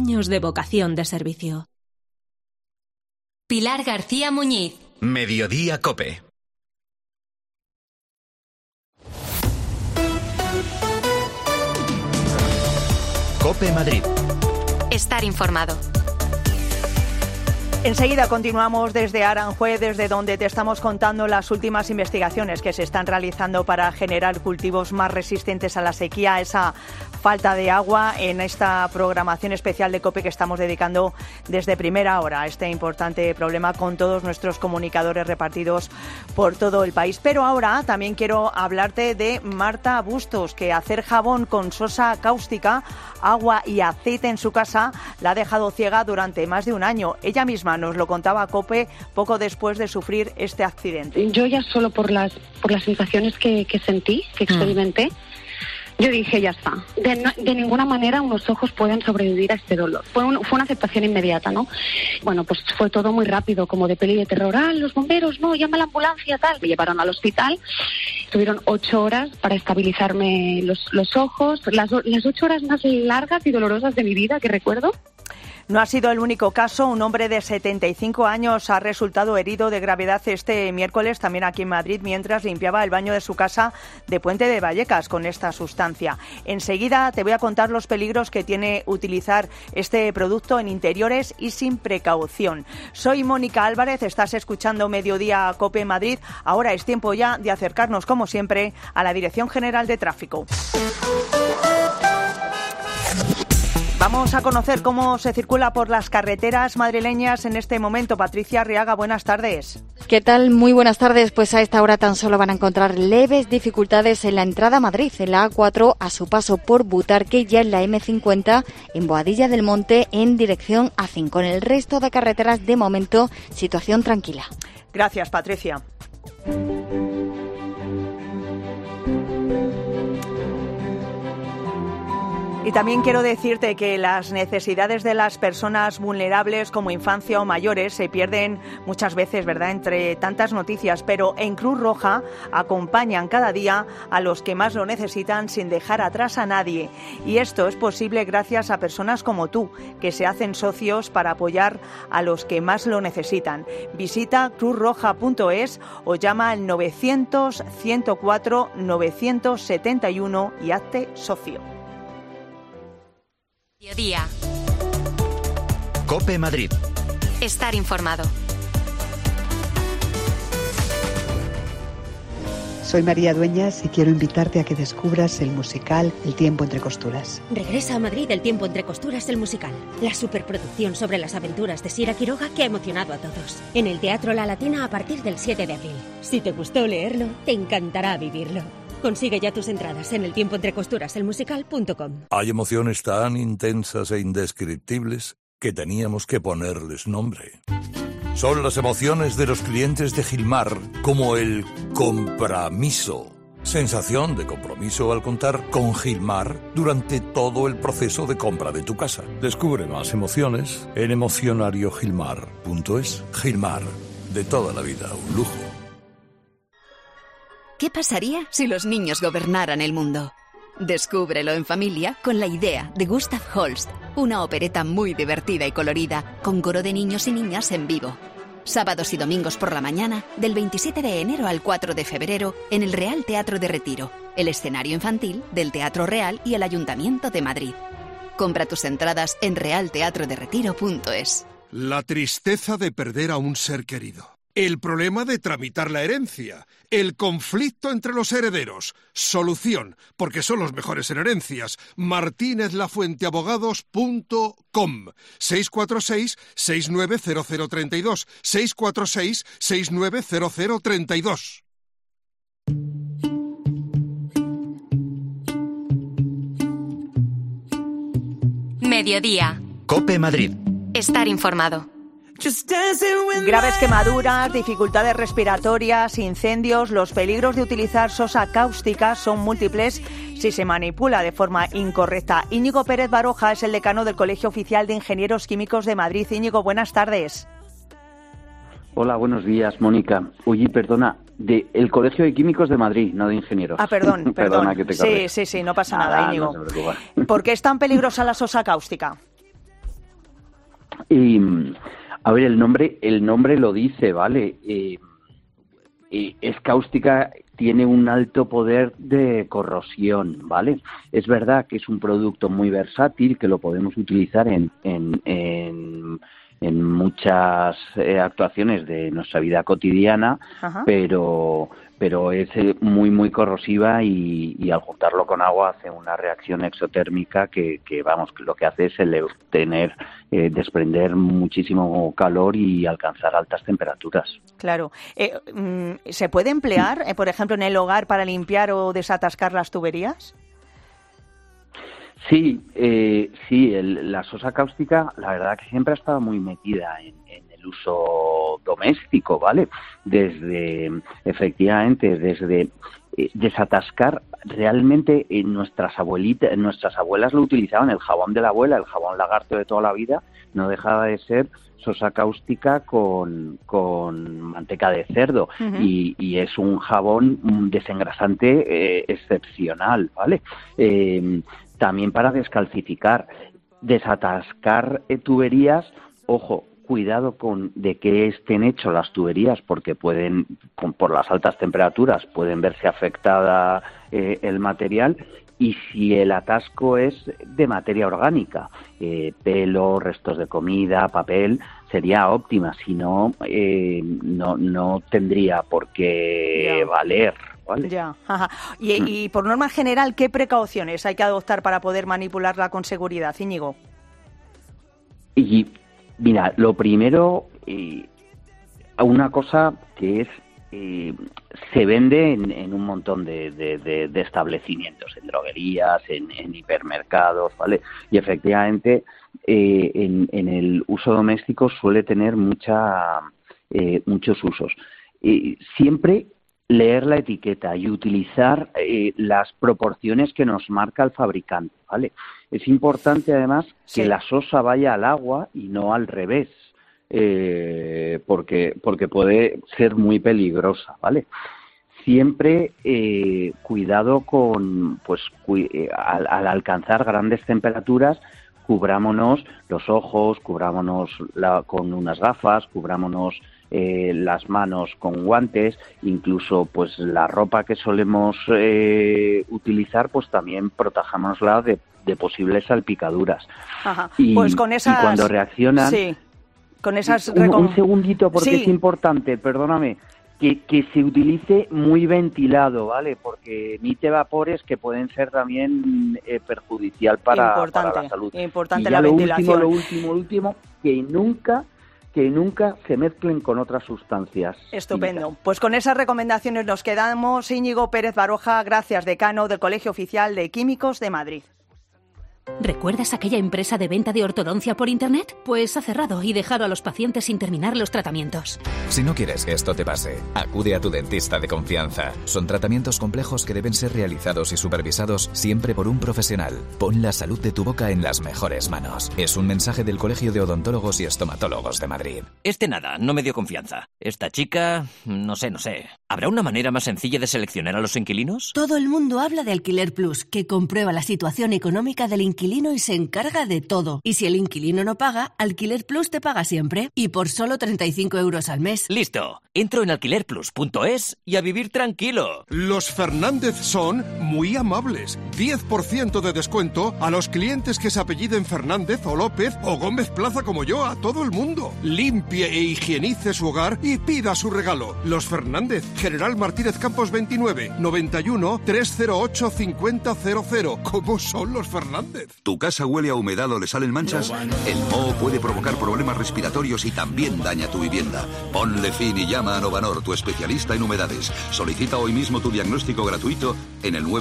años de vocación de servicio. Pilar García Muñiz. Mediodía COPE. COPE Madrid. Estar informado. Enseguida continuamos desde Aranjuez, desde donde te estamos contando las últimas investigaciones que se están realizando para generar cultivos más resistentes a la sequía, a esa falta de agua, en esta programación especial de COPE que estamos dedicando desde primera hora a este importante problema con todos nuestros comunicadores repartidos por todo el país. Pero ahora también quiero hablarte de Marta Bustos, que hacer jabón con sosa cáustica, agua y aceite en su casa la ha dejado ciega durante más de un año. Ella misma nos lo contaba a COPE poco después de sufrir este accidente. Yo ya solo por las sensaciones que sentí, que experimenté, yo dije, ya está. De ninguna manera unos ojos pueden sobrevivir a este dolor. Fue una aceptación inmediata, ¿no? Bueno, pues fue todo muy rápido, como de peli de terror. Los bomberos, no, llama a la ambulancia, tal. Me llevaron al hospital. Tuvieron 8 horas para estabilizarme los ojos. Las 8 horas más largas y dolorosas de mi vida que recuerdo. No ha sido el único caso. Un hombre de 75 años ha resultado herido de gravedad este miércoles, también aquí en Madrid, mientras limpiaba el baño de su casa de Puente de Vallecas con esta sustancia. Enseguida te voy a contar los peligros que tiene utilizar este producto en interiores y sin precaución. Soy Mónica Álvarez, estás escuchando Mediodía COPE Madrid. Ahora es tiempo ya de acercarnos, como siempre, a la Dirección General de Tráfico. Vamos a conocer cómo se circula por las carreteras madrileñas en este momento. Patricia Arriaga, buenas tardes. ¿Qué tal? Muy buenas tardes. Pues a esta hora tan solo van a encontrar leves dificultades en la entrada a Madrid, en la A4, a su paso por Butarque, ya en la M50, en Boadilla del Monte, en dirección A5. En el resto de carreteras, de momento, situación tranquila. Gracias, Patricia. Y también quiero decirte que las necesidades de las personas vulnerables como infancia o mayores se pierden muchas veces, ¿verdad?, entre tantas noticias, pero en Cruz Roja acompañan cada día a los que más lo necesitan sin dejar atrás a nadie. Y esto es posible gracias a personas como tú, que se hacen socios para apoyar a los que más lo necesitan. Visita cruzroja.es o llama al 900 104 971 y hazte socio. Mediodía. COPE Madrid. Estar informado. Soy María Dueñas y quiero invitarte a que descubras el musical El tiempo entre costuras. Regresa a Madrid El tiempo entre costuras, el musical. La superproducción sobre las aventuras de Sira Quiroga que ha emocionado a todos. En el Teatro La Latina a partir del 7 de abril. Si te gustó leerlo, te encantará vivirlo. Consigue ya tus entradas en eltiempoentrecosturaselmusical.com. Hay emociones tan intensas e indescriptibles que teníamos que ponerles nombre. Son las emociones de los clientes de Gilmar, como el compromiso. Sensación de compromiso al contar con Gilmar durante todo el proceso de compra de tu casa. Descubre más emociones en emocionariogilmar.es. Gilmar, de toda la vida, un lujo. ¿Qué pasaría si los niños gobernaran el mundo? Descúbrelo en familia con La idea de Gustav Holst, una opereta muy divertida y colorida, con coro de niños y niñas en vivo. Sábados y domingos por la mañana, del 27 de enero al 4 de febrero, en el Real Teatro de Retiro, el escenario infantil del Teatro Real y el Ayuntamiento de Madrid. Compra tus entradas en realteatroderetiro.es. La tristeza de perder a un ser querido. El problema de tramitar la herencia. El conflicto entre los herederos. Solución, porque son los mejores en herencias. martinezlafuenteabogados.com 646-690032 646-690032. Mediodía. COPE Madrid. Estar informado. Graves quemaduras, dificultades respiratorias, incendios. Los peligros de utilizar sosa cáustica son múltiples si se manipula de forma incorrecta. Íñigo Pérez Baroja es el decano del Colegio Oficial de Ingenieros Químicos de Madrid. Íñigo, buenas tardes. Hola, buenos días, Mónica. Oye, perdona, del Colegio de Químicos de Madrid, no de Ingenieros. Ah, perdón. Perdona que te corrige. Sí, no pasa nada, Íñigo. No se preocupa. ¿Por qué es tan peligrosa la sosa cáustica? A ver, el nombre lo dice, ¿vale? Es cáustica, tiene un alto poder de corrosión, ¿vale? Es verdad que es un producto muy versátil, que lo podemos utilizar en muchas actuaciones de nuestra vida cotidiana, pero es muy, muy corrosiva y al juntarlo con agua hace una reacción exotérmica que lo que hace es desprender muchísimo calor y alcanzar altas temperaturas. Claro. ¿Se puede emplear, por ejemplo, en el hogar para limpiar o desatascar las tuberías? Sí, la sosa cáustica, la verdad que siempre ha estado muy metida en el uso doméstico, ¿vale? Desde desatascar, realmente nuestras abuelas lo utilizaban, el jabón de la abuela, el jabón lagarto de toda la vida, no dejaba de ser sosa cáustica con manteca de cerdo, y es un jabón desengrasante excepcional, ¿vale? También para descalcificar, desatascar tuberías, ojo, cuidado de que estén hechas las tuberías, porque por las altas temperaturas pueden verse afectada el material, y si el atasco es de materia orgánica, pelo, restos de comida, papel, sería óptima, si no, no tendría por qué valer. ¿Vale? Ya. Y por norma general, ¿qué precauciones hay que adoptar para poder manipularla con seguridad, Íñigo? Y mira, lo primero, una cosa que es, se vende en un montón de establecimientos, en droguerías, en hipermercados, ¿vale? Y efectivamente en el uso doméstico suele tener muchos usos. Siempre leer la etiqueta y utilizar las proporciones que nos marca el fabricante, ¿vale? Es importante además que la sosa vaya al agua y no al revés, porque puede ser muy peligrosa, ¿vale? Siempre cuidado con, al alcanzar grandes temperaturas, cubrámonos los ojos, cubrámonos con unas gafas, cubrámonos las manos con guantes, incluso pues la ropa que solemos utilizar, pues también protejámosla de posibles salpicaduras. Pues con esas... Y cuando reaccionan... Sí, con esas... Un segundito, porque es importante, perdóname, que se utilice muy ventilado, ¿vale? Porque emite vapores que pueden ser también perjudicial para la salud. Importante y la ventilación. Lo último, que nunca se mezclen con otras sustancias. Estupendo. Químicas. Pues con esas recomendaciones nos quedamos. Íñigo Pérez Baroja, gracias, decano del Colegio Oficial de Químicos de Madrid. ¿Recuerdas aquella empresa de venta de ortodoncia por Internet? Pues ha cerrado y dejado a los pacientes sin terminar los tratamientos. Si no quieres que esto te pase, acude a tu dentista de confianza. Son tratamientos complejos que deben ser realizados y supervisados siempre por un profesional. Pon la salud de tu boca en las mejores manos. Es un mensaje del Colegio de Odontólogos y Estomatólogos de Madrid. Nada, no me dio confianza. Esta chica, no sé. ¿Habrá una manera más sencilla de seleccionar a los inquilinos? Todo el mundo habla de Alquiler Plus, que comprueba la situación económica del inquilino y se encarga de todo. Y si el inquilino no paga, Alquiler Plus te paga siempre. Y por solo 35 euros al mes. ¡Listo! Entro en alquilerplus.es y a vivir tranquilo. Los Fernández son muy amables. 10% de descuento a los clientes que se apelliden Fernández o López o Gómez Plaza como yo, a todo el mundo. Limpie e higienice su hogar y pida su regalo. Los Fernández, General Martínez Campos 29, 91 308 5000. ¿Cómo son los Fernández? ¿Tu casa huele a humedad o le salen manchas? El moho puede provocar problemas respiratorios y también daña tu vivienda. Ponle fin y llama a Novanor, tu especialista en humedades. Solicita hoy mismo tu diagnóstico gratuito en el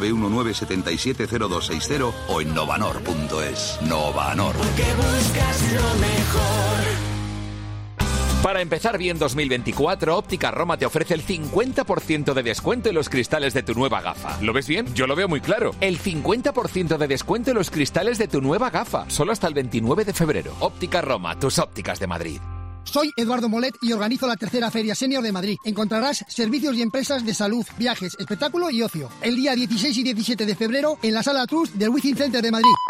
919-770260 o en novanor.es. Novanor. Porque buscas lo mejor. Para empezar bien 2024, Óptica Roma te ofrece el 50% de descuento en los cristales de tu nueva gafa. ¿Lo ves bien? Yo lo veo muy claro. El 50% de descuento en los cristales de tu nueva gafa. Solo hasta el 29 de febrero. Óptica Roma, tus ópticas de Madrid. Soy Eduardo Molet y organizo la tercera Feria Senior de Madrid. Encontrarás servicios y empresas de salud, viajes, espectáculo y ocio. El día 16 y 17 de febrero en la Sala Trust del Wizzing Center de Madrid.